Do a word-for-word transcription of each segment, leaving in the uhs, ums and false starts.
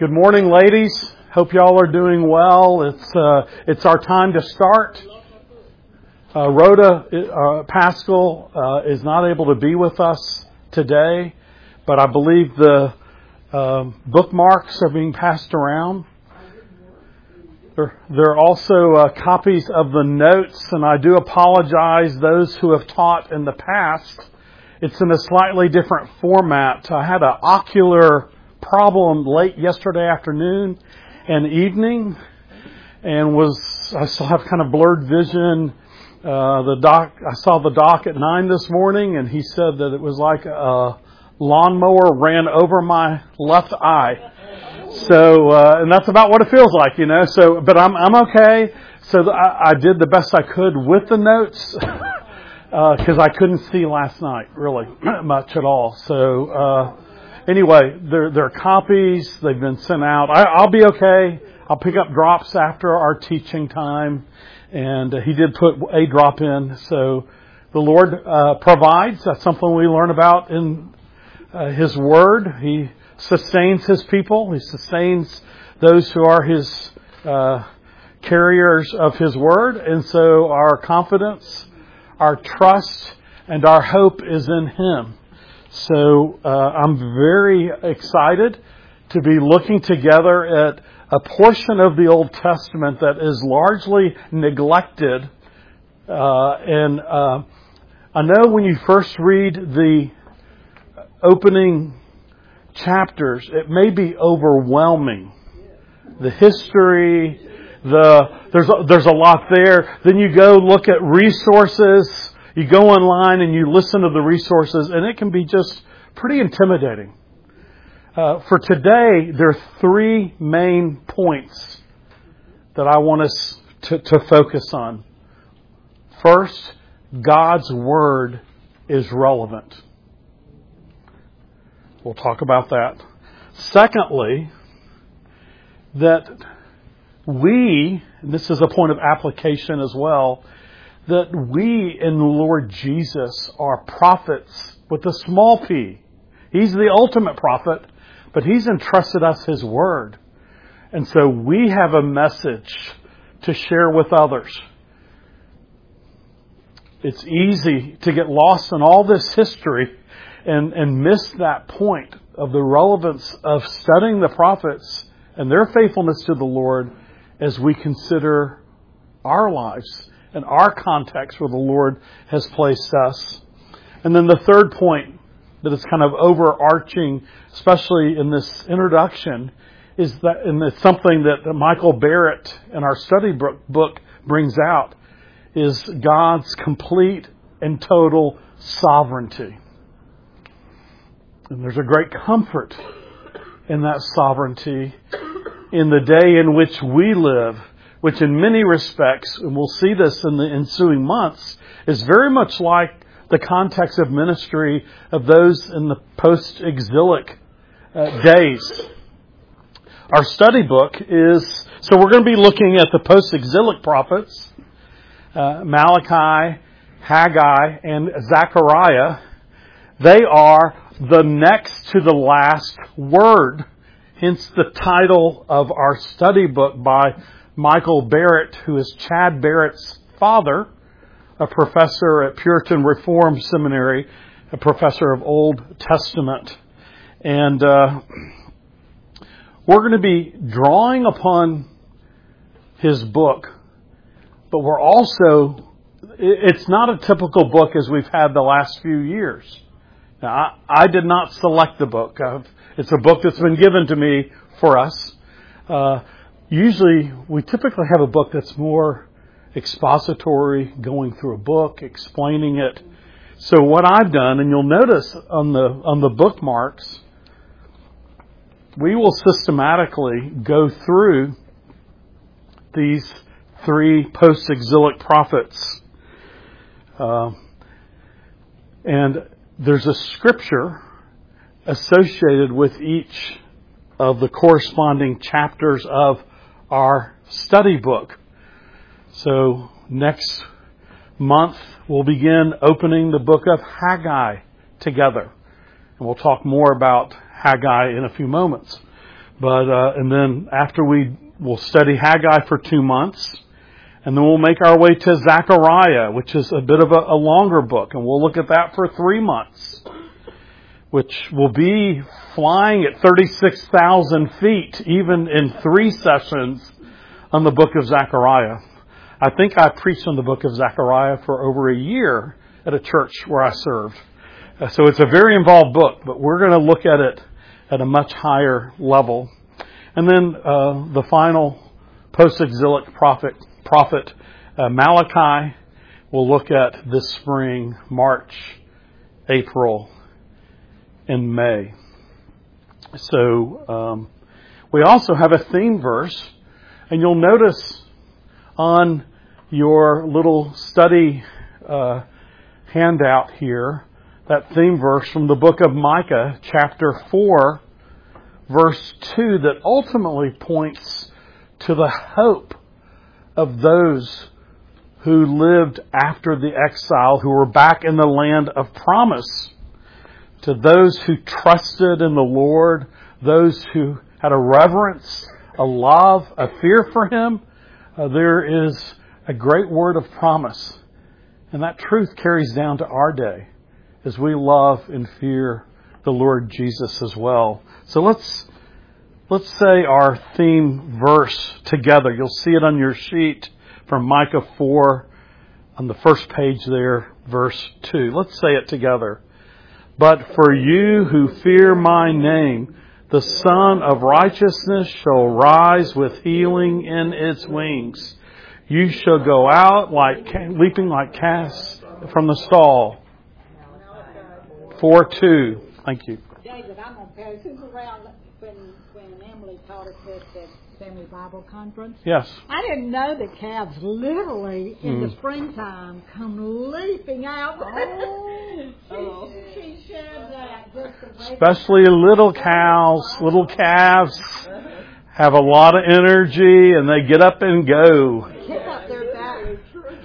Good morning, ladies. Hope y'all are doing well. It's uh, it's our time to start. Uh, Rhoda uh, Pascal uh, is not able to be with us today, but I believe the uh, bookmarks are being passed around. There, there are also uh, copies of the notes, and I do apologize those who have taught in the past. It's in a slightly different format. I had an ocular problem late yesterday afternoon and evening, and was I still have kind of blurred vision. Uh, the doc, I saw the doc at nine this morning, and he said that it was like a lawnmower ran over my left eye. So, uh, and that's about what it feels like, you know. So, but I'm I'm okay. So I, I did the best I could with the notes because uh, I couldn't see last night really much at all. So. Uh, Anyway, there, there are copies. They've been sent out. I, I'll be okay. I'll pick up drops after our teaching time. And uh, he did put a drop in. So the Lord uh, provides. That's something we learn about in uh, His Word. He sustains His people. He sustains those who are His uh, carriers of His Word. And so our confidence, our trust, and our hope is in Him. So uh, I'm very excited to be looking together at a portion of the Old Testament that is largely neglected. Uh, and uh, I know when you first read the opening chapters, it may be overwhelming. The history, the there's a, there's a lot there. Then you go look at resources. You go online and you listen to the resources, and it can be just pretty intimidating. Uh, for today, there are three main points that I want us to, to focus on. First, God's Word is relevant. We'll talk about that. Secondly, that we, and this is a point of application as well, that we in the Lord Jesus are prophets with a small p. He's the ultimate prophet, but He's entrusted us His Word. And so we have a message to share with others. It's easy to get lost in all this history and, and miss that point of the relevance of studying the prophets and their faithfulness to the Lord as we consider our lives and our context where the Lord has placed us. And then the third point that is kind of overarching, especially in this introduction, is that, and it's something that Michael Barrett in our study book brings out, is God's complete and total sovereignty. And there's a great comfort in that sovereignty in the day in which we live, which in many respects, and we'll see this in the ensuing months, is very much like the context of ministry of those in the post-exilic uh, days. Our study book is, so we're going to be looking at the post-exilic prophets, uh, Malachi, Haggai, and Zechariah. They are the next to the last word, hence the title of our study book by Michael Barrett, who is Chad Barrett's father, a professor at Puritan Reformed Seminary, a professor of Old Testament. And uh, we're going to be drawing upon his book, but we're also, it's not a typical book as we've had the last few years. Now, I, I did not select the book. I've, it's a book that's been given to me for us. Uh, Usually, we typically have a book that's more expository, going through a book, explaining it. So what I've done, and you'll notice on the on the bookmarks, we will systematically go through these three post-exilic prophets. Uh, and there's a scripture associated with each of the corresponding chapters of our study book. So next month we'll begin opening the book of Haggai together. And we'll talk more about Haggai in a few moments. But uh, and then after we will study Haggai for two months, and then we'll make our way to Zechariah, which is a bit of a, a longer book, and we'll look at that for three months, which will be flying at thirty-six thousand feet, even in three sessions on the book of Zechariah. I think I preached on the book of Zechariah for over a year at a church where I served. Uh, so it's a very involved book, but we're going to look at it at a much higher level. And then uh, the final post-exilic prophet, prophet uh, Malachi, we'll look at this spring, March, April, and May. So um, we also have a theme verse, and you'll notice on your little study uh, handout here that theme verse from the book of Micah, chapter four, verse two, that ultimately points to the hope of those who lived after the exile, who were back in the land of promise. To those who trusted in the Lord, those who had a reverence, a love, a fear for Him, uh, there is a great word of promise. And that truth carries down to our day as we love and fear the Lord Jesus as well. So let's let's say our theme verse together. You'll see it on your sheet from Micah four on the first page there, verse two. Let's say it together. But for you who fear my name, the Son of Righteousness shall rise with healing in its wings. You shall go out like leaping like calves from the stall. Four two. Thank you. David, I'm going to pass this around when, when Emily taught us at the Family Bible Conference. Yes. I didn't know that calves literally in Mm. the springtime come leaping out. Oh. she, she shared that. Just the way Especially little cows, little calves have a lot of energy and they get up and go. kick up their back.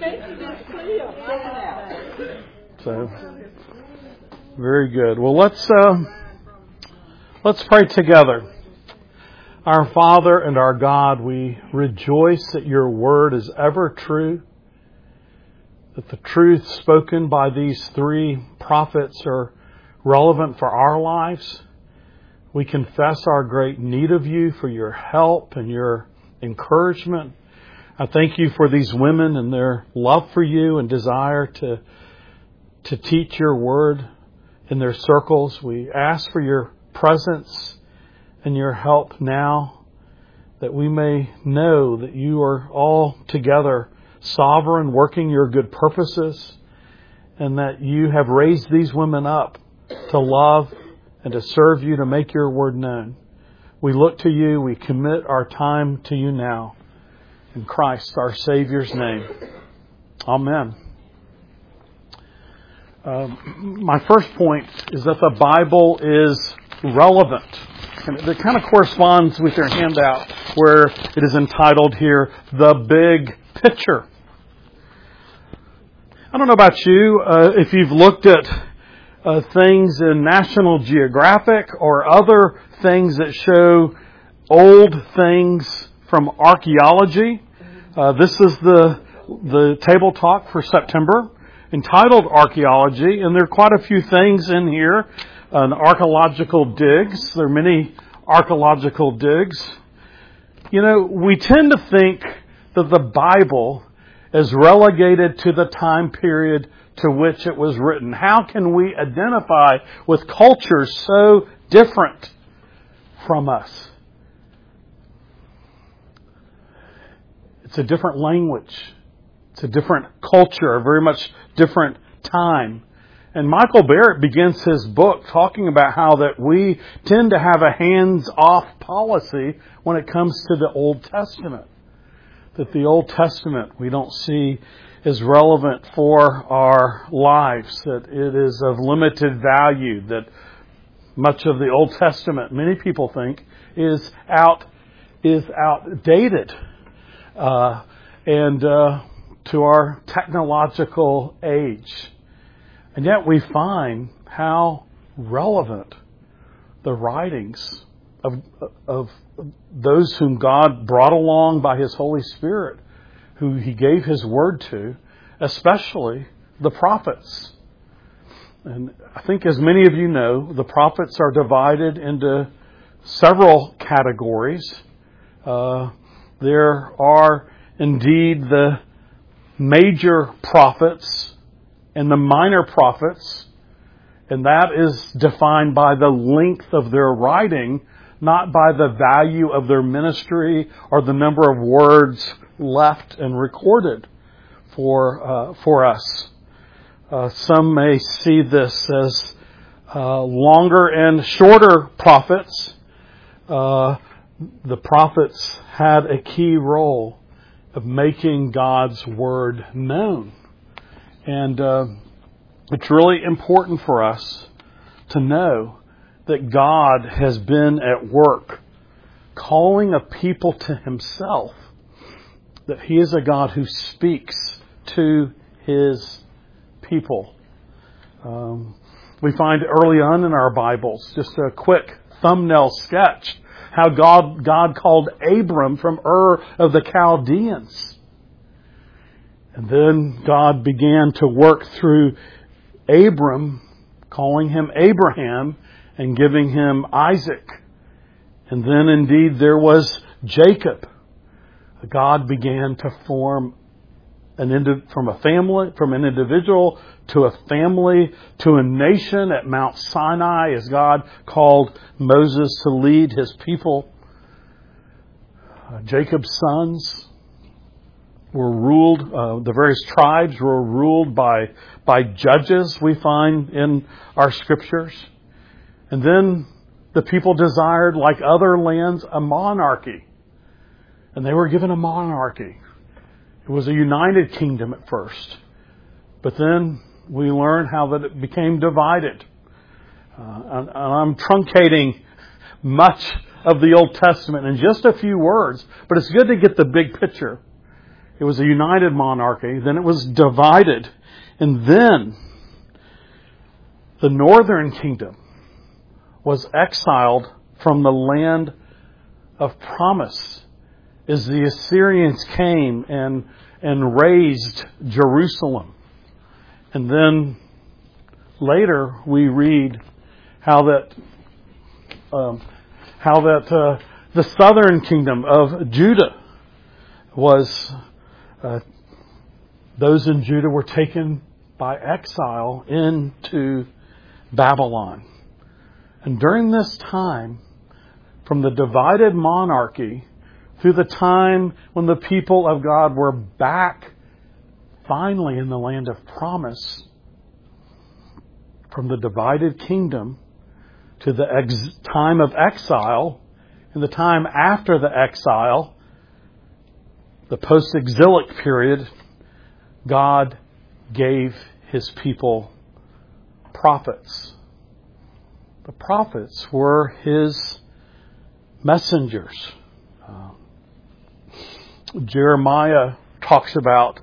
So, very good. Well, let's uh, let's pray together. Our Father and our God, we rejoice that your word is ever true, that the truth spoken by these three prophets are relevant for our lives. We confess our great need of you for your help and your encouragement. I thank you for these women and their love for you and desire to to teach your word in their circles. We ask for your presence and your help now, that we may know that you are all together sovereign, working your good purposes, and that you have raised these women up to love and to serve you, to make your word known. We look to you. We commit our time to you now. In Christ, our Savior's name. Amen. Um, my first point is that the Bible is relevant. And it kind of corresponds with your handout where it is entitled here, The Big Picture. I don't know about you, uh, if you've looked at uh, things in National Geographic or other things that show old things from archaeology. Uh, this is the the table talk for September, entitled Archaeology, and there are quite a few things in here. An archaeological digs. There are many archaeological digs. You know, we tend to think that the Bible is relegated to the time period to which it was written. How can we identify with cultures so different from us? It's a different language. It's a different culture, a very much different time. And Michael Barrett begins his book talking about how that we tend to have a hands-off policy when it comes to the Old Testament. That the Old Testament we don't see is relevant for our lives, that it is of limited value, that much of the Old Testament, many people think, is out is outdated. Uh, and uh, to our technological age. And yet we find how relevant the writings of, of those whom God brought along by His Holy Spirit, who He gave His Word to, especially the prophets. And I think, as many of you know, the prophets are divided into several categories. Uh, there are indeed the major prophets and the minor prophets, and that is defined by the length of their writing, not by the value of their ministry or the number of words left and recorded for uh, for us. Uh, some may see this as uh, longer and shorter prophets. Uh, the prophets had a key role of making God's Word known. And uh, it's really important for us to know that God has been at work calling a people to Himself, that He is a God who speaks to His people. Um, we find early on in our Bibles, just a quick thumbnail sketch, how God, God called Abram from Ur of the Chaldeans. And then God began to work through Abram, calling him Abraham and giving him Isaac. And then indeed there was Jacob. God began to form an indi- from a family, from an individual to a family to a nation at Mount Sinai, as God called Moses to lead His people. Uh, Jacob's sons were ruled, uh, the various tribes were ruled by, by judges, we find in our scriptures. And then the people desired, like other lands, a monarchy. And they were given a monarchy. It was a united kingdom at first. But then we learn how that it became divided. Uh, and, and I'm truncating much of the Old Testament in just a few words, but it's good to get the big picture. It was a united monarchy, then it was divided, and then the northern kingdom was exiled from the land of promise as the Assyrians came and and razed Jerusalem. And then later we read how that um, how that uh, the southern kingdom of Judah was uh, those in Judah were taken by exile into Babylon. And during this time, from the divided monarchy through the time when the people of God were back finally in the land of promise, from the divided kingdom to the ex- time of exile, and the time after the exile, the post-exilic period, God gave His people prophets. The prophets were His messengers. Uh, Jeremiah talks about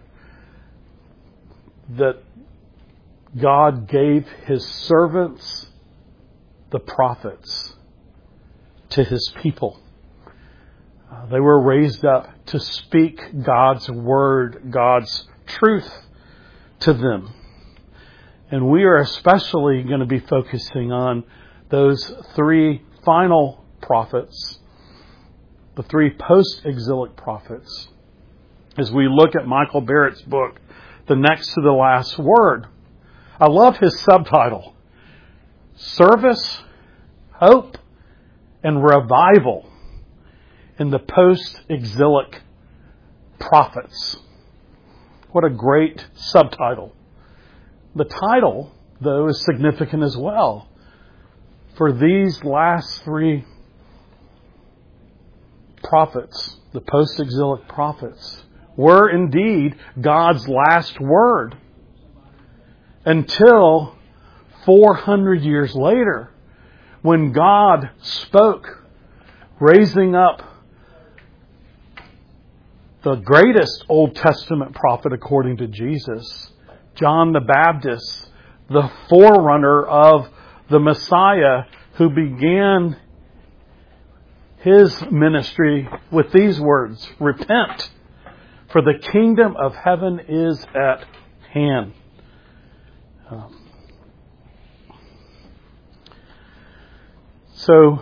that God gave His servants, the prophets, to His people. Uh, they were raised up to speak God's word, God's truth to them. And we are especially going to be focusing on those three final prophets, the three post-exilic prophets, as we look at Michael Barrett's book, The Next to the Last Word. I love his subtitle, Service, Hope, and Revival in the Post-Exilic Prophets. What a great subtitle. The title, though, is significant as well. For these last three prophets, the post-exilic prophets, were indeed God's last word until four hundred years later, when God spoke, raising up the greatest Old Testament prophet according to Jesus, John the Baptist, the forerunner of the Messiah, who began his ministry with these words, repent, for the kingdom of heaven is at hand. Um, so,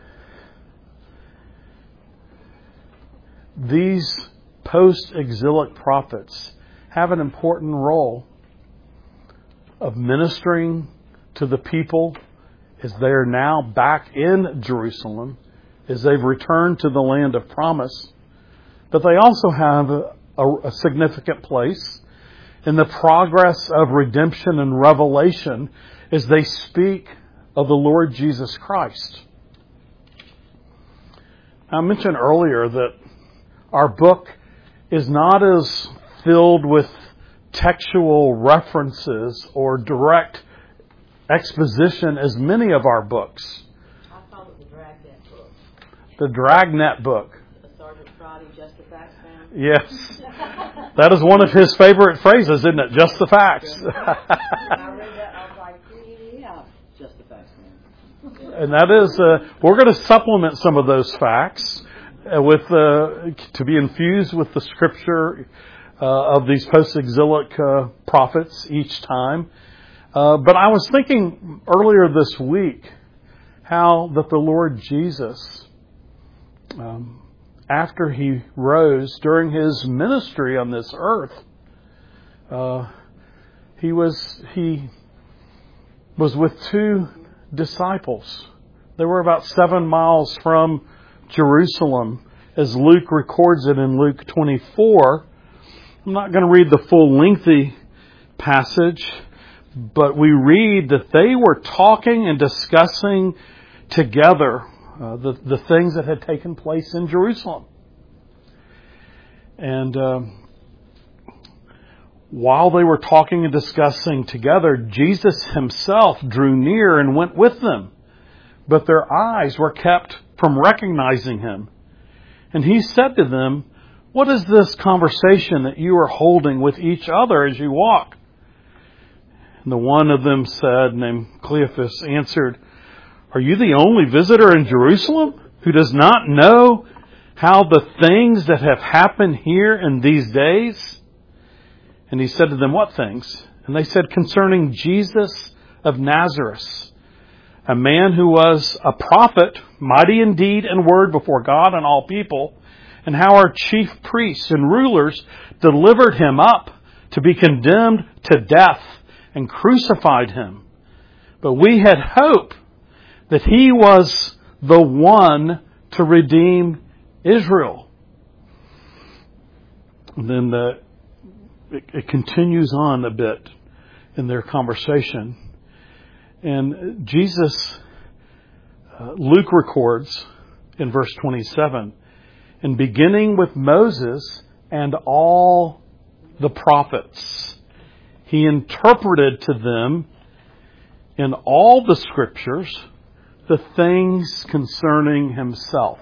these post-exilic prophets have an important role of ministering to the people as they are now back in Jerusalem, as they've returned to the land of promise. But they also have a, a significant place in the progress of redemption and revelation as they speak of the Lord Jesus Christ. I mentioned earlier that our book is not as filled with textual references or direct exposition as many of our books. I call it the Dragnet book. The Dragnet book. The Sergeant Friday, Just the Facts fan. Yes. That is one of his favorite phrases, isn't it? Just the facts. When I read that, I was like, yeah, Just the Facts man. And that is, uh, we're going to supplement some of those facts uh, with uh, to be infused with the scripture uh, of these post-exilic uh, prophets each time. Uh, but I was thinking earlier this week how that the Lord Jesus, um, after He rose during His ministry on this earth, uh, He was He was with two disciples. They were about seven miles from Jerusalem, as Luke records it in Luke twenty-four. I'm not going to read the full lengthy passage, but we read that they were talking and discussing together uh, the, the things that had taken place in Jerusalem. And um, while they were talking and discussing together, Jesus Himself drew near and went with them. But their eyes were kept from recognizing Him. And He said to them, "What is this conversation that you are holding with each other as you walk?" And the one of them said, named Cleophas, answered, "Are you the only visitor in Jerusalem who does not know how the things that have happened here in these days?" And He said to them, "What things?" And they said, "Concerning Jesus of Nazareth, a man who was a prophet, mighty in deed and word before God and all people, and how our chief priests and rulers delivered Him up to be condemned to death and crucified Him. But we had hope that He was the one to redeem Israel." And then the, it, it continues on a bit in their conversation. And Jesus, uh, Luke records in verse twenty-seven, "And beginning with Moses and all the prophets, He interpreted to them in all the scriptures the things concerning Himself."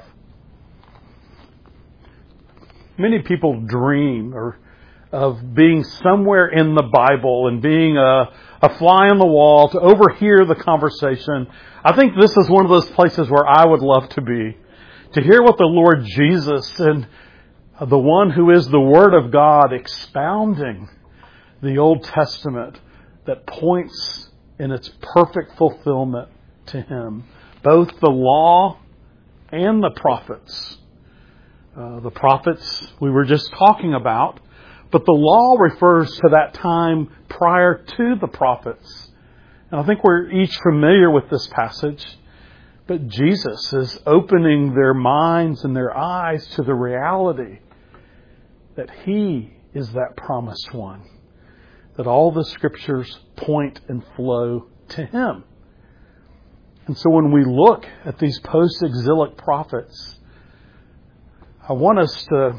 Many people dream or of being somewhere in the Bible and being a, a fly on the wall to overhear the conversation. I think this is one of those places where I would love to be, to hear what the Lord Jesus and the one who is the Word of God expounding the Old Testament that points in its perfect fulfillment to Him. Both the law and the prophets. Uh, the prophets we were just talking about, but the law refers to that time prior to the prophets. And I think we're each familiar with this passage, but Jesus is opening their minds and their eyes to the reality that He is that promised one. That all the scriptures point and flow to Him. And so when we look at these post-exilic prophets, I want us to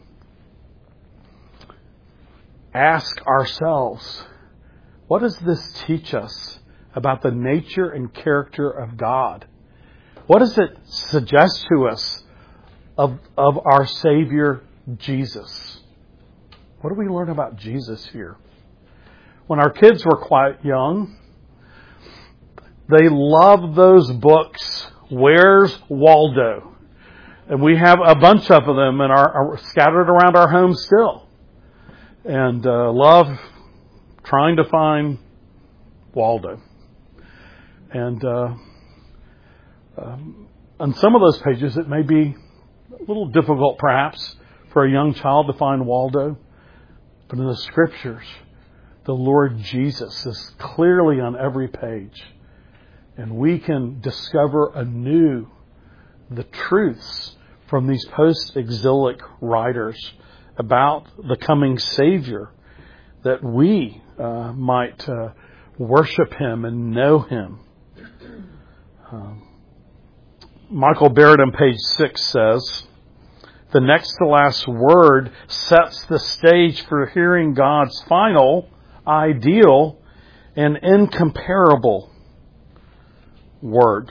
ask ourselves, what does this teach us about the nature and character of God? What does it suggest to us of, of our Savior, Jesus? What do we learn about Jesus here? When our kids were quite young, they loved those books, Where's Waldo? And we have a bunch of them and are, are scattered around our homes still. And uh, love trying to find Waldo. And uh, um, on some of those pages, it may be a little difficult, perhaps, for a young child to find Waldo. But in the Scriptures, the Lord Jesus is clearly on every page. And we can discover anew the truths from these post-exilic writers about the coming Savior, that we uh, might uh, worship Him and know Him. Um, Michael Barrett on page six says, the next to last word sets the stage for hearing God's final, ideal, and incomparable word.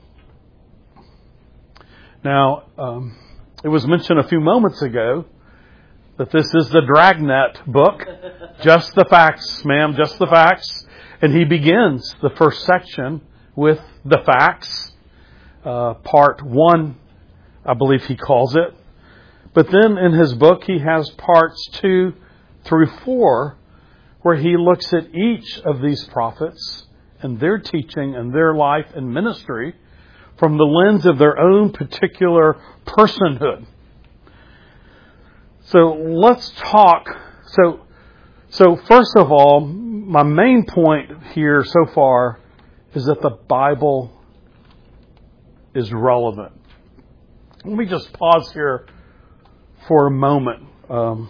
Now, um, it was mentioned a few moments ago that this is the Dragnet book. Just the facts, ma'am, just the facts. And he begins the first section with the facts. Uh, part one, I believe he calls it. But then in his book, he has parts two through four, where he looks at each of these prophets and their teaching and their life and ministry from the lens of their own particular personhood. So let's talk. So, so first of all, my main point here so far is that the Bible is relevant. Let me just pause here for a moment um,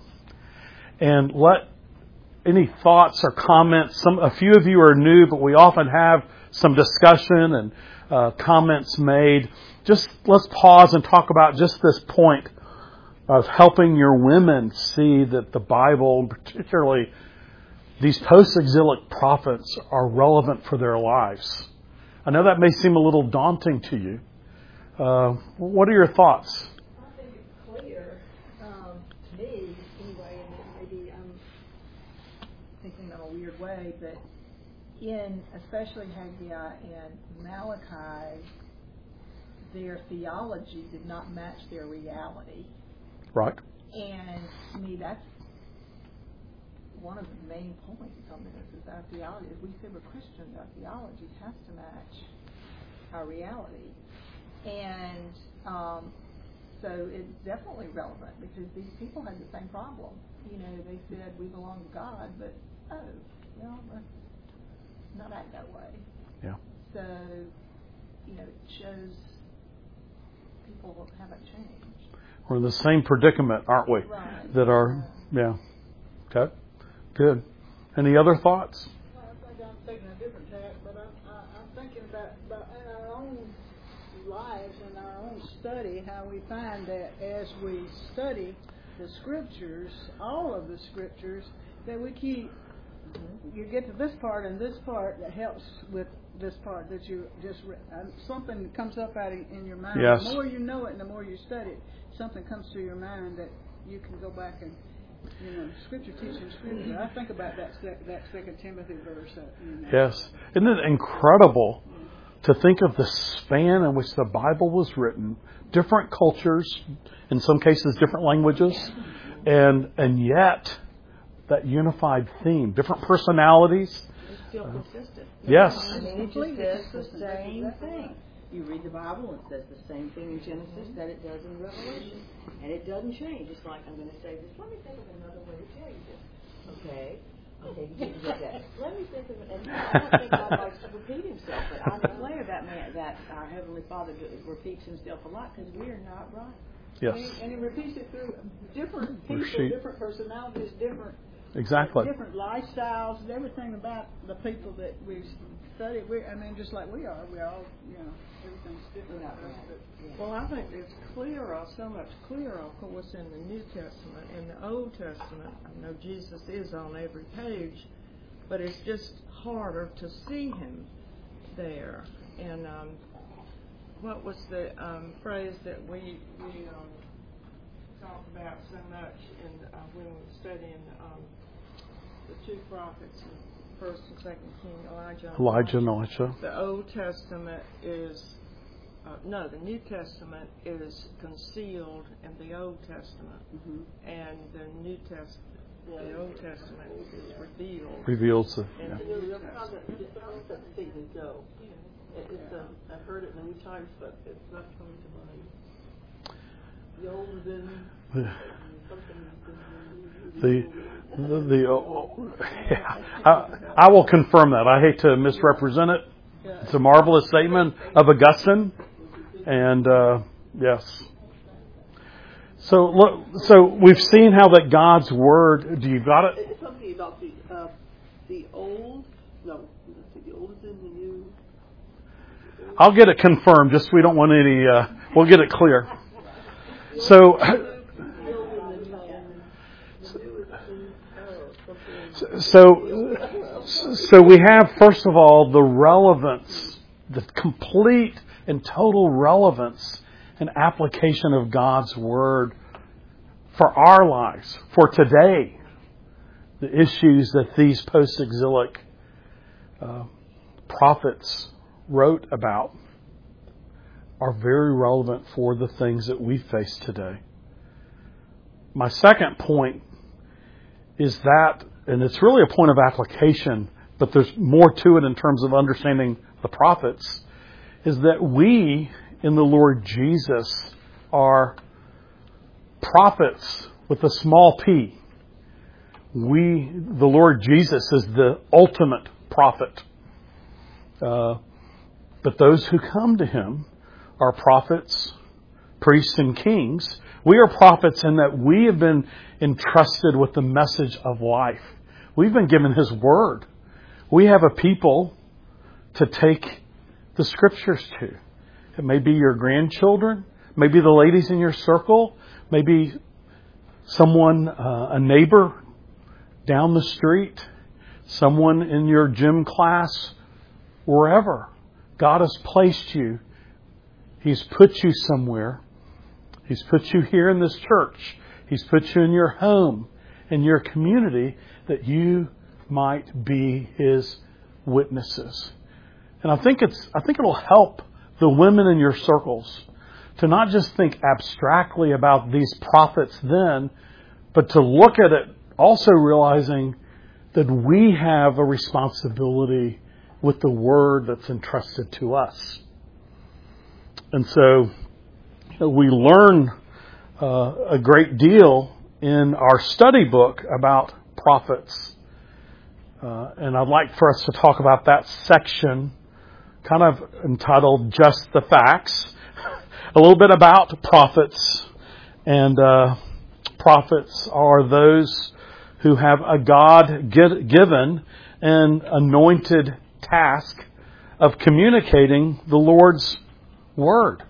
and let any thoughts or comments. Some, a few of you are new, but we often have some discussion and uh, comments made. Just let's pause and talk about just this point of helping your women see that the Bible, particularly these post-exilic prophets, are relevant for their lives. I know that may seem a little daunting to you. Uh, what are your thoughts? I think it's clear um, to me, anyway, and maybe I'm thinking in a weird way, but in especially Haggai and Malachi, their theology did not match their reality. Right. And to me, that's one of the main points on this, is our theology. As we say we're Christians, our theology has to match our reality. And um, so it's definitely relevant, because these people had the same problem. You know, they said we belong to God, but, oh, well, let's not act that way. Yeah. So, you know, it shows people haven't changed. We're in the same predicament, aren't we? Right. That are, yeah. Okay. Good. Any other thoughts? Well, I think I'm taking a different tack, but I'm, I, I'm thinking about, about in our own lives, in our own study, how we find that as we study the Scriptures, all of the Scriptures, that we keep, you get to this part and this part that helps with this part that you just, uh, something comes up out in, in your mind. Yes. The more you know it and the more you study it, something comes to your mind that you can go back and, you know, Scripture teaching Scripture. I think about that sec- that Second Timothy verse. Uh, you know. Yes. Isn't it incredible to think of the span in which the Bible was written, different cultures, in some cases different languages, and and yet that unified theme, different personalities. It's still Uh, consistent. Yes. I mean, it just says the same thing. You read the Bible and it says the same thing in Genesis that it does in Revelation. And it doesn't change. It's like, I'm going to say this. Let me think of another way to tell you this. Okay. Okay, you didn't get that. Let me think of it. And I don't think God likes to repeat himself. But I declare that man, that our Heavenly Father repeats himself a lot, because we are not right. Yes. And, and he repeats it through different people, She- different personalities, different Exactly. different lifestyles, and everything about the people that we study. We, I mean, just like we are, we all, you know, everything's different. Not right. Well, I think it's clearer, so much clearer, of course, in the New Testament. In the Old Testament, I know Jesus is on every page, but it's just harder to see him there. And um, what was the um, phrase that we we um, talked about so much in uh, when we were studying um, the two prophets, First and Second King, Elijah. And Elijah and Elisha. The Old Testament is uh, no, the New Testament is concealed in the Old Testament, Mhm. and the New Testament, the Old Testament is revealed. Reveals the. in Yeah. the You New know, how Testament. that, just how that statement go? It, it's, um, I've heard it many times, but it's not coming to mind. The old is in, something is in. The the, the oh, yeah. I, I will confirm that. I hate to misrepresent it. It's a marvelous statement of Augustine, and uh, yes. So look, so we've seen how that God's word. Do you got it? It's something about the uh, the old. No, let's see, the old is in the new. I'll get it confirmed. Just we don't want any. Uh, we'll get it clear. So. So, so we have, first of all, the relevance, the complete and total relevance and application of God's Word for our lives, for today. The issues that these post-exilic uh, prophets wrote about are very relevant for the things that we face today. My second point is that, and it's really a point of application, but there's more to it in terms of understanding the prophets, is that we in the Lord Jesus are prophets with a small p. We, the Lord Jesus, is the ultimate prophet. Uh, but those who come to Him are prophets, priests, and kings. We are prophets in that we have been entrusted with the message of life. We've been given His Word. We have a people to take the Scriptures to. It may be your grandchildren, maybe the ladies in your circle, maybe someone, uh, a neighbor down the street, someone in your gym class, wherever. God has placed you. He's put you somewhere. He's put you here in this church. He's put you in your home, in your community, that you might be His witnesses. And I think it's, I think it'll help the women in your circles to not just think abstractly about these prophets then, but to look at it also realizing that we have a responsibility with the Word that's entrusted to us. And so we learn uh, a great deal in our study book about prophets. Uh, and I'd like for us to talk about that section, kind of entitled Just the Facts. A little bit about prophets. And uh, prophets are those who have a God-given and anointed task of communicating the Lord's Word.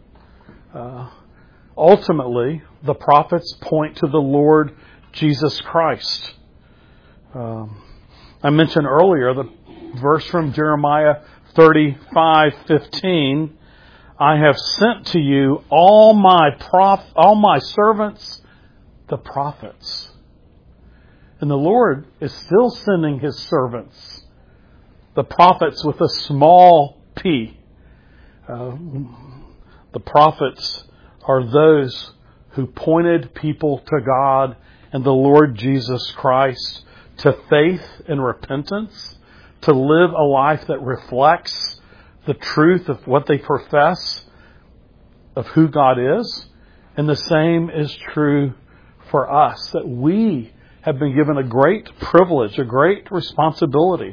Uh, ultimately, the prophets point to the Lord Jesus Christ. Um, I mentioned earlier the verse from Jeremiah thirty-five fifteen. I have sent to you all my prof- all my servants, the prophets. And the Lord is still sending His servants, the prophets with a small p. Uh, the prophets are those who pointed people to God and the Lord Jesus Christ to faith and repentance, to live a life that reflects the truth of what they profess of who God is. And the same is true for us, that we have been given a great privilege, a great responsibility.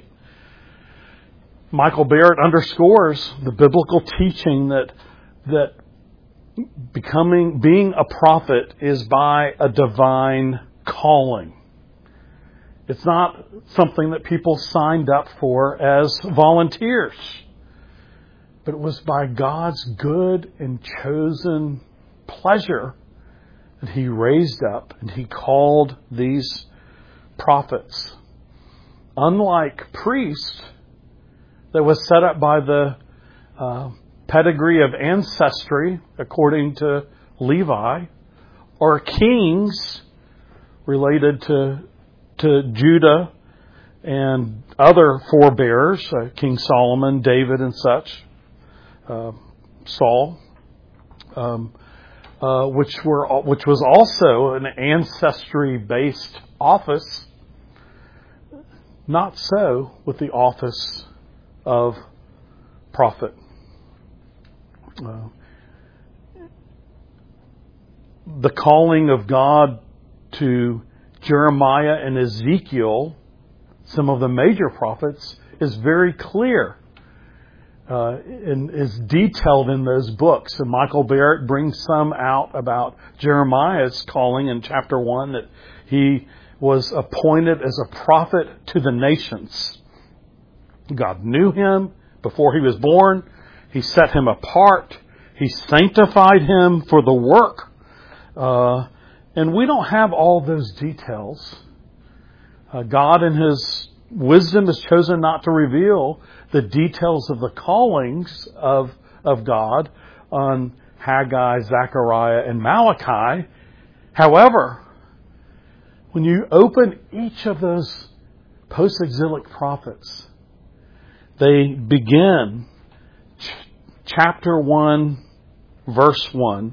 Michael Barrett underscores the biblical teaching that that becoming being a prophet is by a divine calling. It's not something that people signed up for as volunteers, but it was by God's good and chosen pleasure that He raised up and He called these prophets. Unlike priests that was set up by the uh, pedigree of ancestry according to Levi, or kings related to to Judah and other forebears, uh, King Solomon, David, and such. Uh, Saul, um, uh, which were which was also an ancestry-based office. Not so with the office of prophet. Uh, the calling of God to Jeremiah and Ezekiel, some of the major prophets, is very clear uh, and is detailed in those books. And Michael Barrett brings some out about Jeremiah's calling in chapter one, that he was appointed as a prophet to the nations. God knew him before he was born. He set him apart. He sanctified him for the work. Uh, and we don't have all those details. Uh, God in His wisdom has chosen not to reveal the details of the callings of, of God on Haggai, Zechariah, and Malachi. However, when you open each of those post-exilic prophets, they begin ch- chapter one, verse one,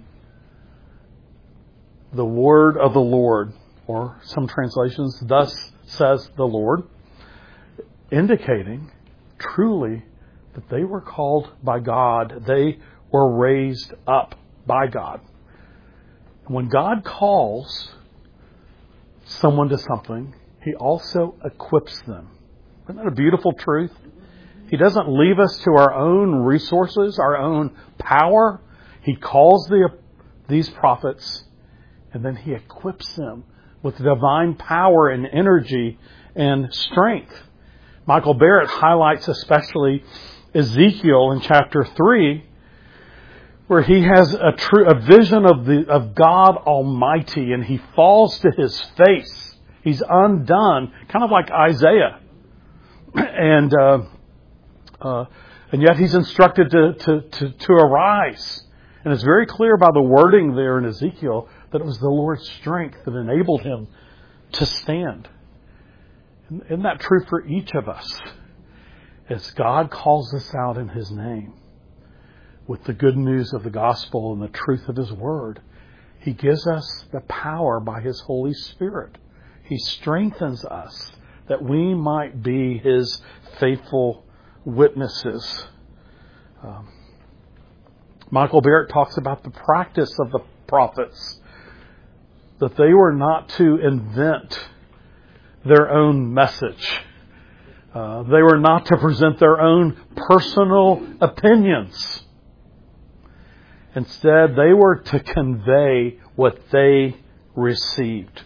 the word of the Lord, or some translations, thus says the Lord, indicating truly that they were called by God. They were raised up by God. When God calls someone to something, He also equips them. Isn't that a beautiful truth? He doesn't leave us to our own resources, our own power. He calls the, these prophets, and then He equips them with divine power and energy and strength. Michael Barrett highlights especially Ezekiel in chapter three, where he has a true a vision of the of God Almighty, and he falls to his face. He's undone, kind of like Isaiah, and uh, uh, and yet he's instructed to, to to to arise. And it's very clear by the wording there in Ezekiel that it was the Lord's strength that enabled him to stand. Isn't that true for each of us? As God calls us out in His name, with the good news of the gospel and the truth of His word, He gives us the power by His Holy Spirit. He strengthens us that we might be His faithful witnesses. Um, Michael Barrett talks about the practice of the prophets, that they were not to invent their own message. Uh, they were not to present their own personal opinions. Instead, they were to convey what they received.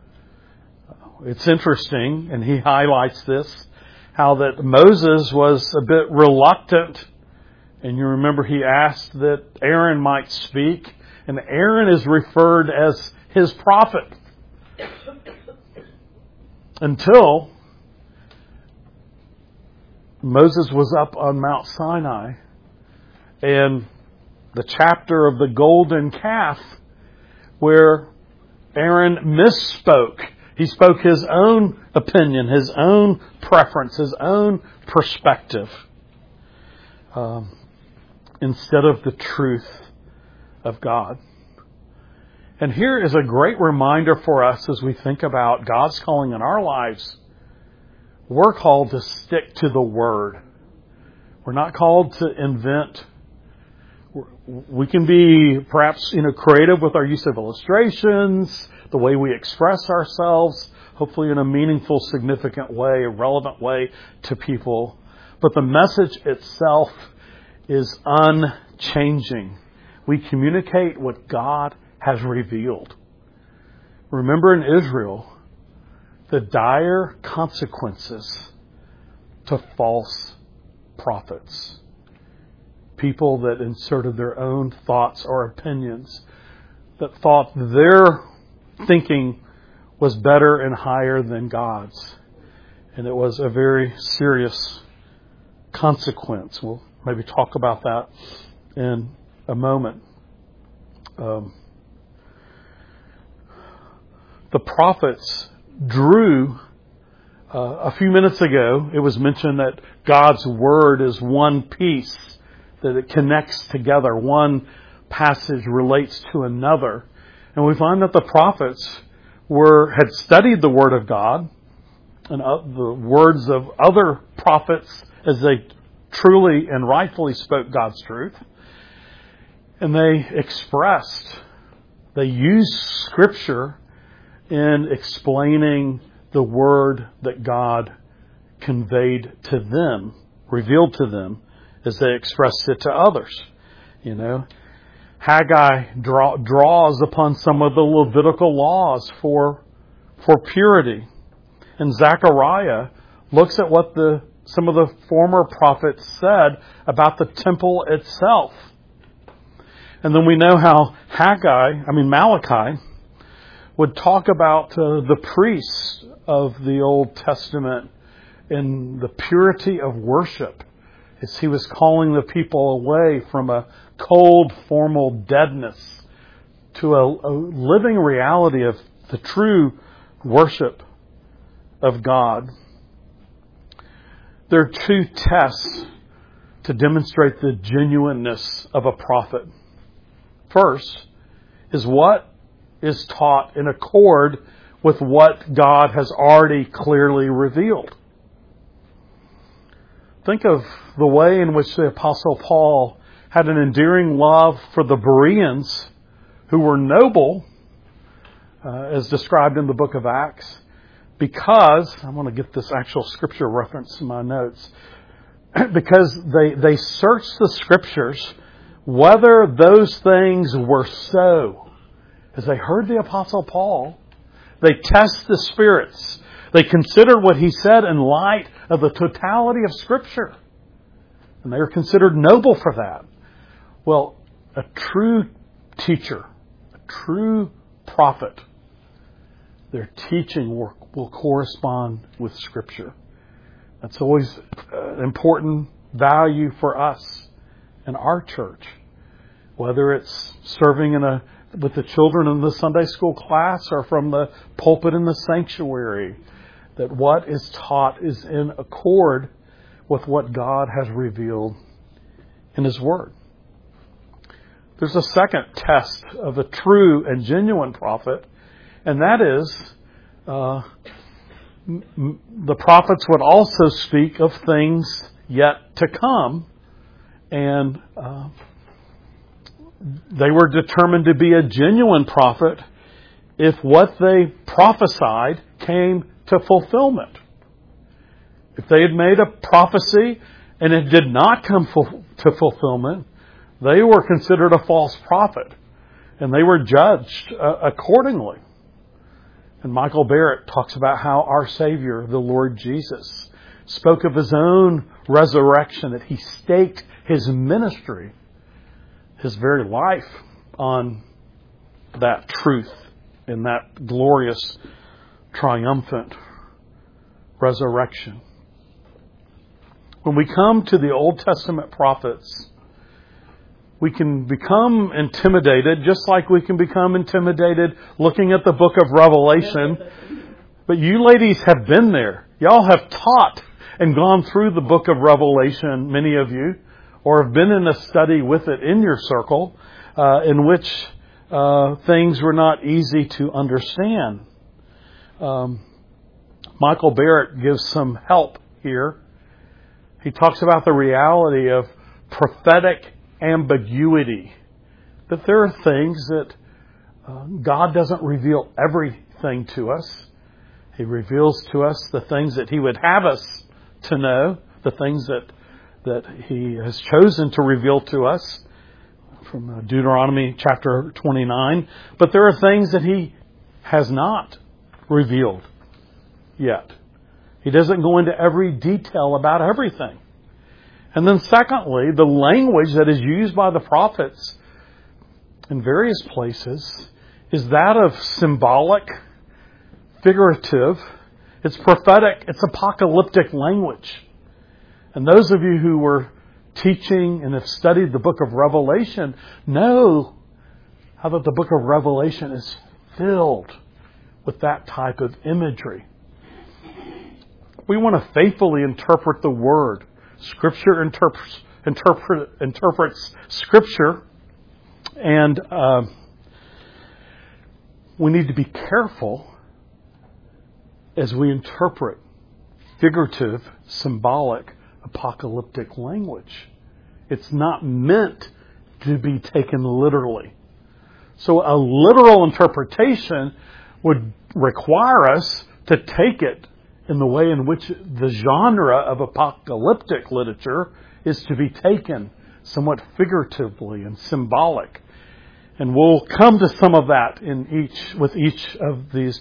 It's interesting, and he highlights this, how that Moses was a bit reluctant. And you remember he asked that Aaron might speak, and Aaron is referred as his prophet. Until Moses was up on Mount Sinai, and the chapter of the golden calf where Aaron misspoke. He spoke his own opinion, his own preference, his own perspective, um, instead of the truth of God. And here is a great reminder for us as we think about God's calling in our lives. We're called to stick to the Word. We're not called to invent. We can be perhaps, you know, creative with our use of illustrations, the way we express ourselves, hopefully in a meaningful, significant way, a relevant way to people. But the message itself is unchanging. We communicate what God has revealed. Remember in Israel, the dire consequences to false prophets. People that inserted their own thoughts or opinions, that thought their thinking was better and higher than God's. And it was a very serious consequence. We'll maybe talk about that in a moment. Um, the prophets drew, uh, a few minutes ago, it was mentioned that God's Word is one piece that it connects together. One passage relates to another. And we find that the prophets were had studied the Word of God and uh, the words of other prophets as they truly and rightfully spoke God's truth. And they expressed, they used Scripture in explaining the Word that God conveyed to them, revealed to them, as they expressed it to others. You know, Haggai draw, draws upon some of the Levitical laws for, for purity. And Zechariah looks at what the some of the former prophets said about the temple itself. And then we know how Haggai, I mean Malachi, would talk about uh, the priests of the Old Testament and the purity of worship, as he was calling the people away from a cold, formal deadness to a, a living reality of the true worship of God. There are two tests to demonstrate the genuineness of a prophet. First is what is taught in accord with what God has already clearly revealed. Think of the way in which the Apostle Paul had an endearing love for the Bereans, who were noble, uh, as described in the book of Acts, because, I want to get this actual scripture reference in my notes, because they, they searched the scriptures whether those things were so. As they heard the Apostle Paul, they test the spirits. They consider what he said in light of the totality of Scripture. And they are considered noble for that. Well, a true teacher, a true prophet, their teaching will, will correspond with Scripture. That's always an important value for us in our church. Whether it's serving in a with the children in the Sunday school class or from the pulpit in the sanctuary, that what is taught is in accord with what God has revealed in His Word. There's a second test of a true and genuine prophet, and that is uh, m- the prophets would also speak of things yet to come, and uh, they were determined to be a genuine prophet if what they prophesied came to fulfillment. If they had made a prophecy and it did not come to fulfillment, they were considered a false prophet, and they were judged uh, accordingly. And Michael Barrett talks about how our Savior, the Lord Jesus, spoke of His own resurrection, that He staked His ministry, His very life, on that truth and that glorious, triumphant resurrection. When we come to the Old Testament prophets, we can become intimidated, just like we can become intimidated looking at the book of Revelation. But you ladies have been there. Y'all have taught and gone through the book of Revelation, many of you, or have been in a study with it in your circle, uh, in which uh, things were not easy to understand. Um, Michael Barrett gives some help here. He talks about the reality of prophetic ambiguity, that there are things that uh, God doesn't reveal everything to us. He reveals to us the things that He would have us to know, the things that that He has chosen to reveal to us from Deuteronomy chapter twenty-nine. But there are things that He has not revealed yet. He doesn't go into every detail about everything. And then secondly, the language that is used by the prophets in various places is that of symbolic, figurative, it's prophetic, it's apocalyptic language. And those of you who were teaching and have studied the book of Revelation know how that the book of Revelation is filled with that type of imagery. We want to faithfully interpret the Word. Scripture interprets, interpret, interprets Scripture, and uh, we need to be careful as we interpret figurative, symbolic, apocalyptic language. It's not meant to be taken literally. So a literal interpretation would require us to take it in the way in which the genre of apocalyptic literature is to be taken, somewhat figuratively and symbolic. And we'll come to some of that in each with each of these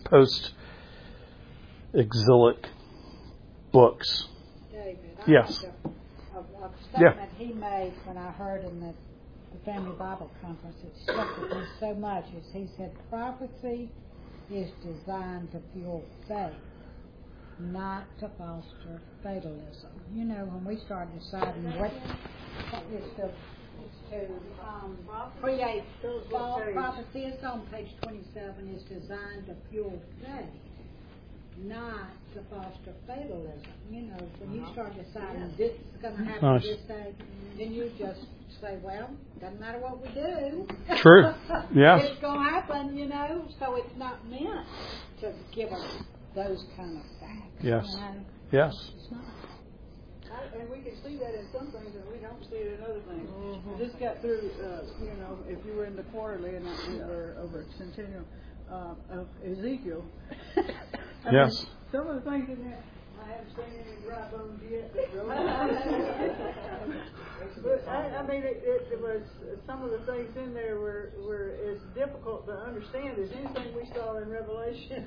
post-exilic books. David, I Yes. think of, of, of a Yeah. statement he made when I heard in the, the Family Bible Conference, it stuck with me so much, is he said, prophecy is designed to fuel faith, not to foster fatalism. You know, when we start deciding what is the to um, create false prophecy, it's on page twenty-seven, is designed to fuel faith, not to foster fatalism. You know, when you start deciding this is going to happen Nice. this day, then you just say, well, doesn't matter what we do. True. Yes. It's going to happen, you know, so it's not meant to give us those kind of facts. Yes. You know? Yes. It's not. I, and we can see that in some things, and we don't see it in other things. We just got through, uh, you know, if you were in the quarterly and we were over at Centennial uh, of Ezekiel. I Yes. mean, some of the things in there, I haven't seen any dry bones yet. But I, I mean, it, it, it was some of the things in there were were as difficult to understand as anything we saw in Revelation.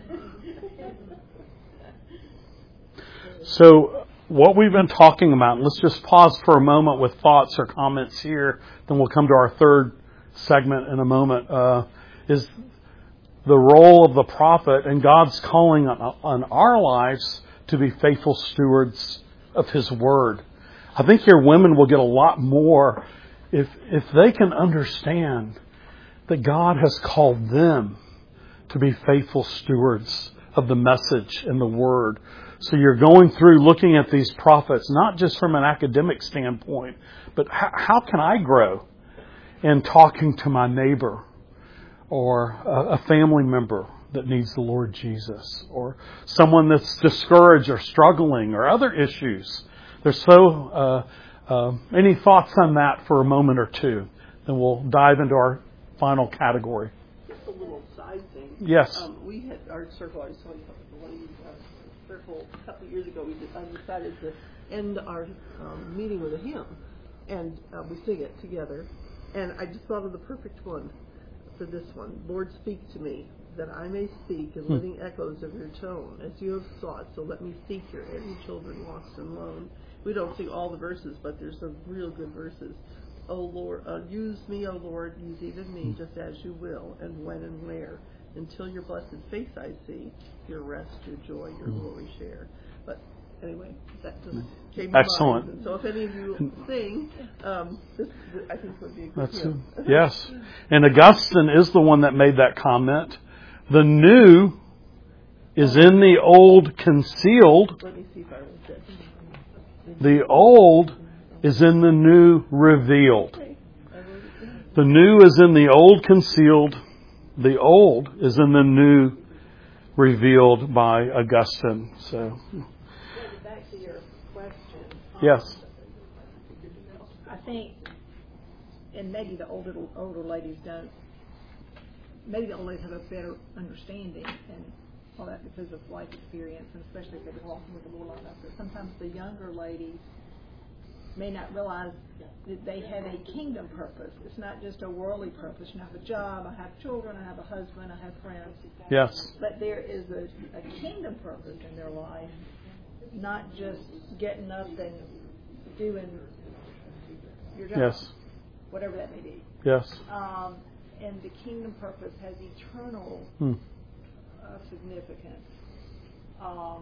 So what we've been talking about, let's just pause for a moment with thoughts or comments here, then we'll come to our third segment in a moment, uh, is the role of the prophet and God's calling on, on our lives to be faithful stewards of His Word. I think your women will get a lot more if if they can understand that God has called them to be faithful stewards of the message and the Word. So you're going through looking at these prophets, not just from an academic standpoint, but how, how can I grow in talking to my neighbor or a, a family member that needs the Lord Jesus, or someone that's discouraged or struggling, or other issues. There's so uh, uh, any thoughts on that for a moment or two? Then we'll dive into our final category. Just a little side thing. Yes. Um, we had our circle. I was telling you the one of you, uh, circle a couple of years ago. We did, I decided to end our um, meeting with a hymn, and uh, we sing it together. And I just thought of the perfect one for this one. Lord, speak to me, that I may speak in living echoes of your tone, as you have sought, so let me seek your every children lost and lone. We don't sing all the verses, but there's some real good verses. O Lord, uh, use me, O Lord, use even me, just as you will, and when and where, until your blessed face I see, your rest, your joy, your glory share. But anyway, that just came to Excellent. mind. And so if any of you sing, um, this, I think would be a good That's hymn. it. Yes. And Augustine is the one that made that comment. The new is in the old concealed. Let me see if I wrote that. The old is in the new revealed. The new is in the old concealed. The old is in the new revealed by Augustine. So, Back to your question. yes. I think, and maybe the older older ladies don't. Maybe the older ladies have a better understanding and all that because of life experience, and especially if they've been walking with the Lord long enough. But sometimes the younger ladies may not realize that they have a kingdom purpose. It's not just a worldly purpose. You know, I have a job, I have children, I have a husband, I have friends. Yes. But there is a, a kingdom purpose in their life, not just getting up and doing your job, Yes. whatever that may be. Yes. Um, and the kingdom purpose has eternal Hmm. uh, significance, um,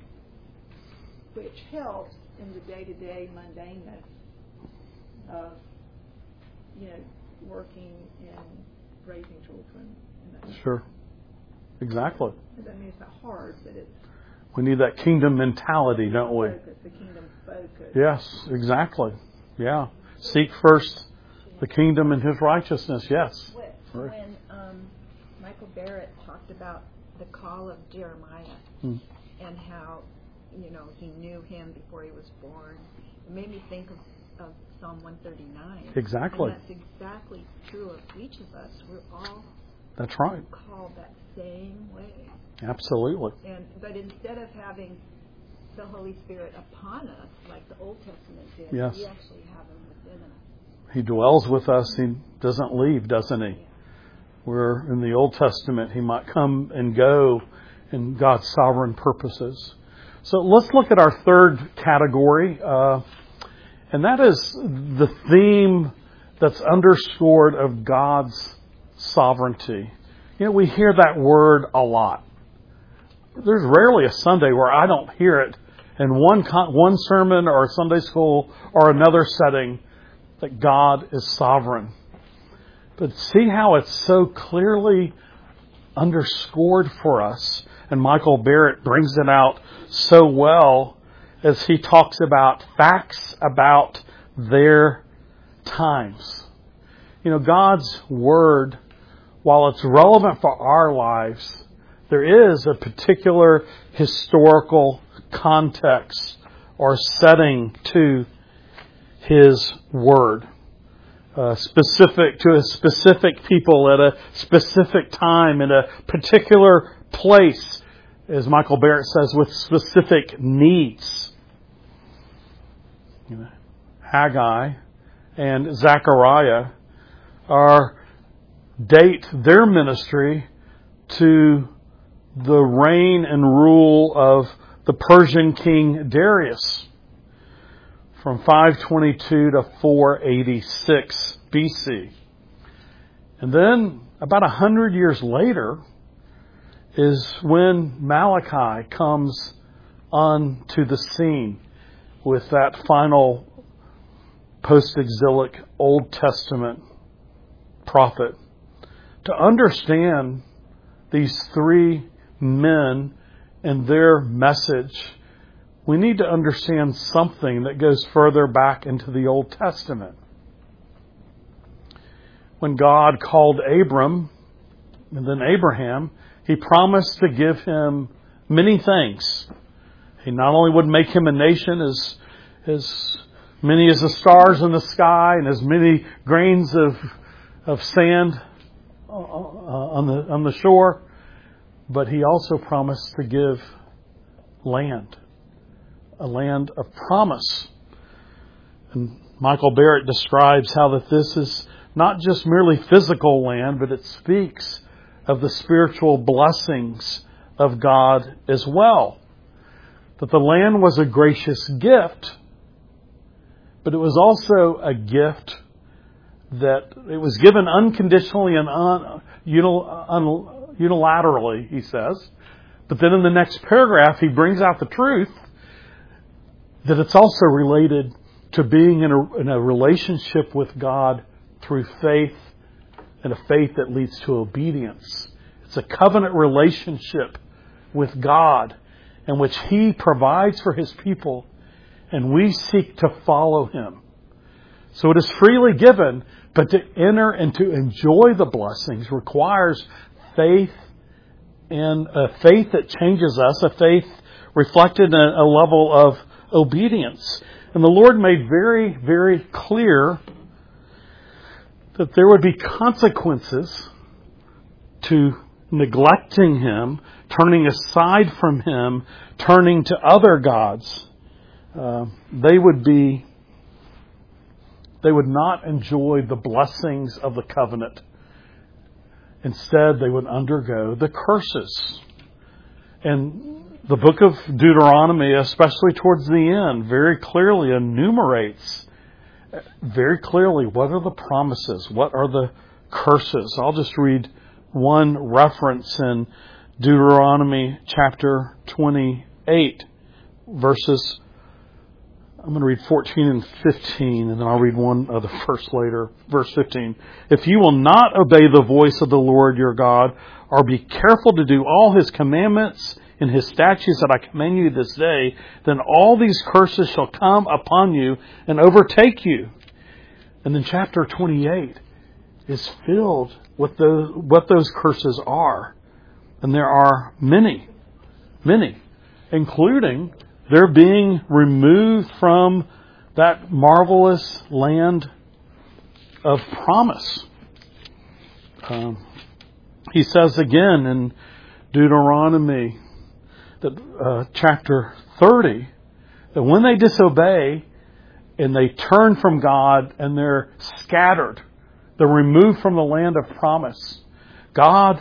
which helps in the day-to-day mundaneness of, you know, working and raising children. And that. Sure. Exactly. I mean, it's not hard, but it's We need that kingdom mentality, don't we? focus, the kingdom focus. Yes, exactly. Yeah. Seek first the kingdom and His righteousness. Yes. When, when um, Michael Barrett talked about the call of Jeremiah Hmm. and how, you know, he knew him before he was born, it made me think of, of Psalm one thirty-nine. Exactly. And that's exactly true of each of us. We're all That's right. called that same way. Absolutely. And but instead of having the Holy Spirit upon us like the Old Testament did, Yes. we actually have Him within us. He dwells with us. He doesn't leave, doesn't He? Where in the Old Testament He might come and go in God's sovereign purposes. So let's look at our third category, uh, and that is the theme that's underscored of God's sovereignty. You know, we hear that word a lot. There's rarely a Sunday where I don't hear it in one con- one sermon or Sunday school or another setting, that God is sovereign. But see how it's so clearly underscored for us. And Michael Barrett brings it out so well as he talks about facts about their times. You know, God's Word, while it's relevant for our lives, there is a particular historical context or setting to His Word. Uh, specific to a specific people at a specific time in a particular place, as Michael Barrett says, with specific needs. You know, Haggai and Zechariah are date their ministry to the reign and rule of the Persian king Darius, from five twenty-two to four eighty-six B C. And then about a hundred years later is when Malachi comes onto the scene with that final post-exilic Old Testament prophet. To understand these three men and their message, we need to understand something that goes further back into the Old Testament. When God called Abram and then Abraham, He promised to give him many things. He not only would make him a nation as, as many as the stars in the sky and as many grains of, of sand on the, on the shore, but He also promised to give land. A land of promise. And Michael Barrett describes how that this is not just merely physical land, but it speaks of the spiritual blessings of God as well. That the land was a gracious gift, but it was also a gift that it was given unconditionally and un, unil, un, unilaterally, he says. But then in the next paragraph, he brings out the truth that it's also related to being in a, in a relationship with God through faith, and a faith that leads to obedience. It's a covenant relationship with God in which He provides for His people, and we seek to follow Him. So it is freely given, but to enter and to enjoy the blessings requires faith, and a faith that changes us, a faith reflected in a level of obedience. And the Lord made very, very clear that there would be consequences to neglecting Him, turning aside from Him, turning to other gods. Uh, they would be, they would not enjoy the blessings of the covenant. Instead, they would undergo the curses. And the book of Deuteronomy, especially towards the end, very clearly enumerates very clearly what are the promises, what are the curses. I'll just read one reference in Deuteronomy chapter twenty-eight, verses, I'm going to read fourteen and fifteen, and then I'll read one of the first later. Verse fifteen. If you will not obey the voice of the Lord your God, or be careful to do all His commandments and His statutes that I command you this day, then all these curses shall come upon you and overtake you. And then chapter twenty-eight is filled with those, what those curses are. And there are many, many, including their being removed from that marvelous land of promise. Um, he says again in Deuteronomy, that uh, chapter thirty, that when they disobey and they turn from God and they're scattered, they're removed from the land of promise, God,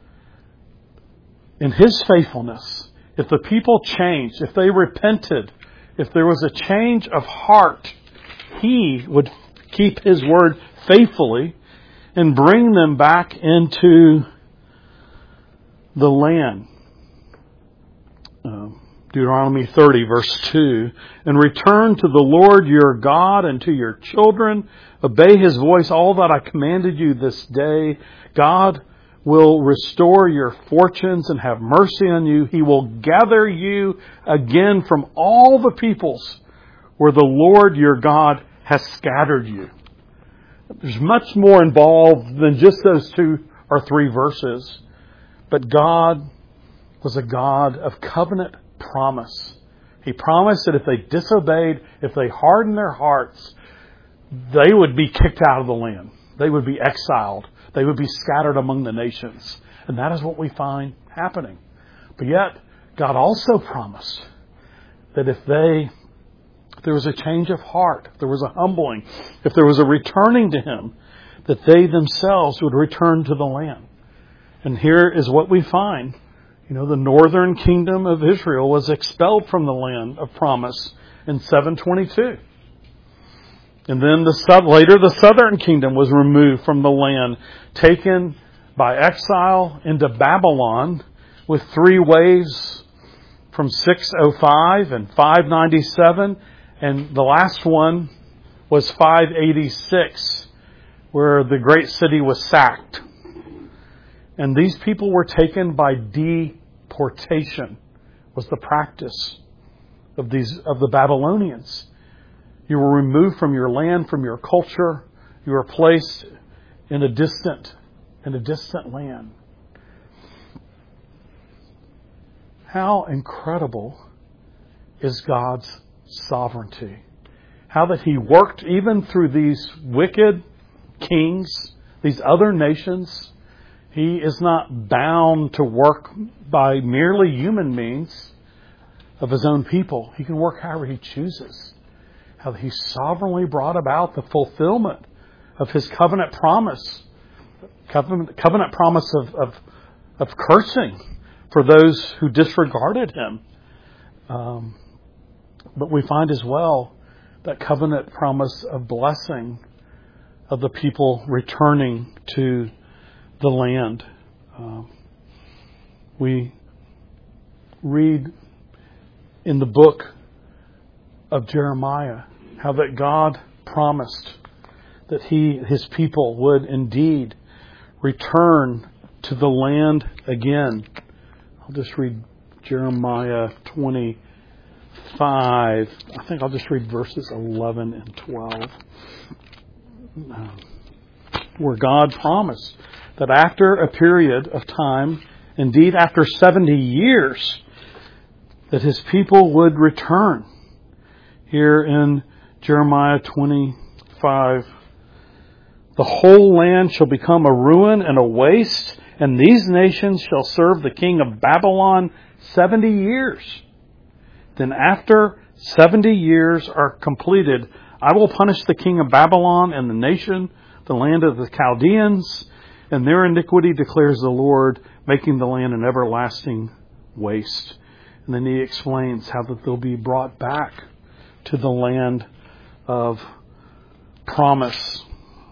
in His faithfulness, if the people changed, if they repented, if there was a change of heart, He would keep His word faithfully and bring them back into the land. Uh, Deuteronomy thirty, verse two, and return to the Lord your God and to your children. Obey His voice, all that I commanded you this day. God will restore your fortunes and have mercy on you. He will gather you again from all the peoples where the Lord your God has scattered you. There's much more involved than just those two or three verses. But God was a God of covenant promise. He promised that if they disobeyed, if they hardened their hearts, they would be kicked out of the land. They would be exiled. They would be scattered among the nations. And that is what we find happening. But yet, God also promised that if they, if there was a change of heart, if there was a humbling, if there was a returning to Him, that they themselves would return to the land. And here is what we find. You know, the northern kingdom of Israel was expelled from the land of promise in seven twenty-two. And then the later the southern kingdom was removed from the land, taken by exile into Babylon with three waves from six oh five and five ninety-seven. And the last one was five eighty-six, where the great city was sacked. And these people were taken by deportation, was the practice of these of the Babylonians. You were removed from your land, from your culture. You were placed in a distant, in a distant land. How incredible is God's sovereignty? How that He worked even through these wicked kings, these other nations. He is not bound to work by merely human means of His own people. He can work however He chooses. How He sovereignly brought about the fulfillment of His covenant promise. Covenant, covenant promise of, of, of cursing for those who disregarded Him. Um, but we find as well that covenant promise of blessing of the people returning to the land. Uh, we read in the book of Jeremiah how that God promised that He, His people would indeed return to the land again. I'll just read Jeremiah twenty-five. I think I'll just read verses eleven and twelve. Uh, where God promised that after a period of time, indeed after seventy years, that His people would return. Here in Jeremiah twenty-five, the whole land shall become a ruin and a waste, and these nations shall serve the king of Babylon seventy years. Then after seventy years are completed, I will punish the king of Babylon and the nation, the land of the Chaldeans, and their iniquity, declares the Lord, making the land an everlasting waste. And then He explains how that they'll be brought back to the land of promise.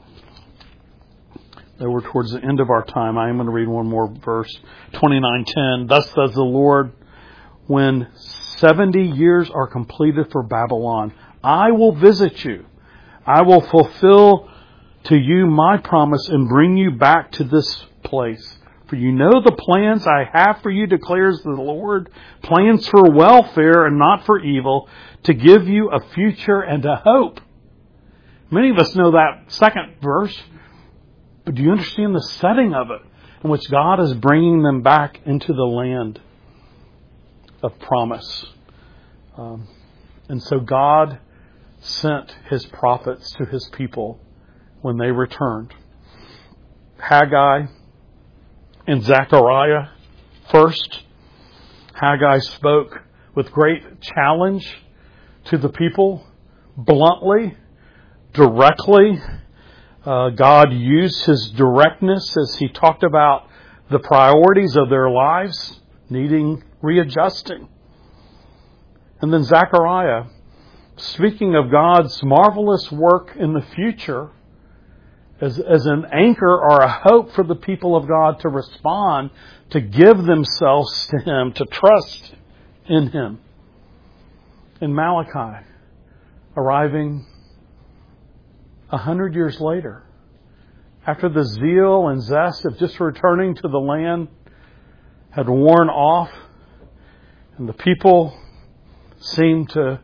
That we're towards the end of our time. I am going to read one more verse. twenty-nine ten. Thus says the Lord, when seventy years are completed for Babylon, I will visit you. I will fulfill to you my promise and bring you back to this place. For you know the plans I have for you, declares the Lord, plans for welfare and not for evil, to give you a future and a hope. Many of us know that second verse, but do you understand the setting of it, in which God is bringing them back into the land of promise? Um, and so God sent His prophets to His people when they returned. Haggai and Zechariah first. Haggai spoke with great challenge to the people, bluntly, directly. Uh, God used His directness as He talked about the priorities of their lives needing readjusting. And then Zechariah, speaking of God's marvelous work in the future, as, as an anchor or a hope for the people of God to respond, to give themselves to Him, to trust in Him. In Malachi, arriving a hundred years later, after the zeal and zest of just returning to the land had worn off, and the people seemed to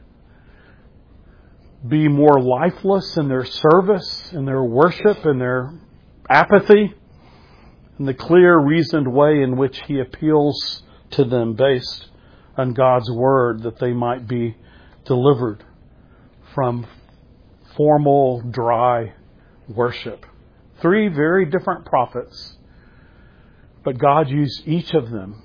be more lifeless in their service, in their worship, in their apathy, in the clear, reasoned way in which He appeals to them based on God's Word, that they might be delivered from formal, dry worship. Three very different prophets, but God used each of them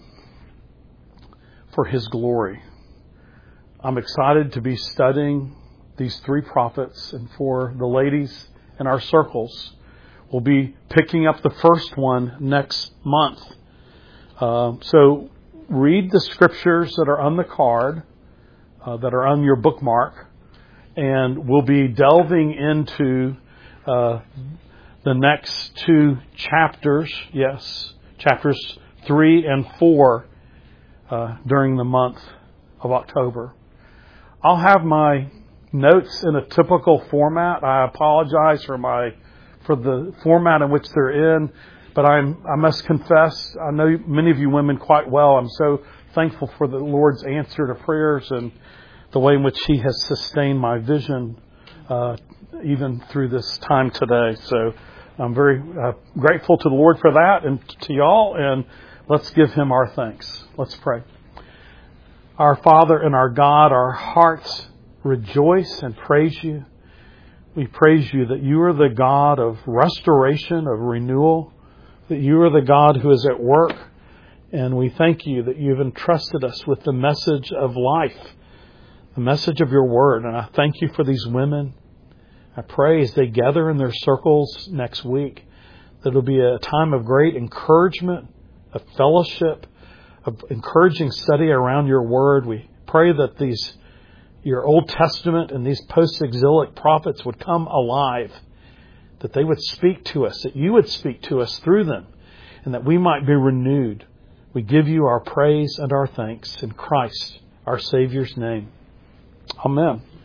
for His glory. I'm excited to be studying these three prophets, and for the ladies in our circles, we'll be picking up the first one next month. Uh, so read the scriptures that are on the card, uh, that are on your bookmark, and we'll be delving into uh, the next two chapters, yes, chapters three and four uh, during the month of October. I'll have my notes in a typical format. I apologize for my for the format in which they're in, but I'm I must confess, I know many of you women quite well. I'm so thankful for the Lord's answer to prayers and the way in which He has sustained my vision uh, even through this time today. So I'm very uh, grateful to the Lord for that, and to y'all, and let's give Him our thanks. Let's pray. Our Father and our God, our hearts rejoice and praise You. We praise You that You are the God of restoration, of renewal, that You are the God who is at work. And we thank You that You've entrusted us with the message of life, the message of Your Word. And I thank You for these women. I pray as they gather in their circles next week, that it'll be a time of great encouragement, of fellowship, of encouraging study around Your Word. We pray that these Your Old Testament and these post-exilic prophets would come alive, that they would speak to us, that You would speak to us through them, and that we might be renewed. We give You our praise and our thanks in Christ, our Savior's name. Amen.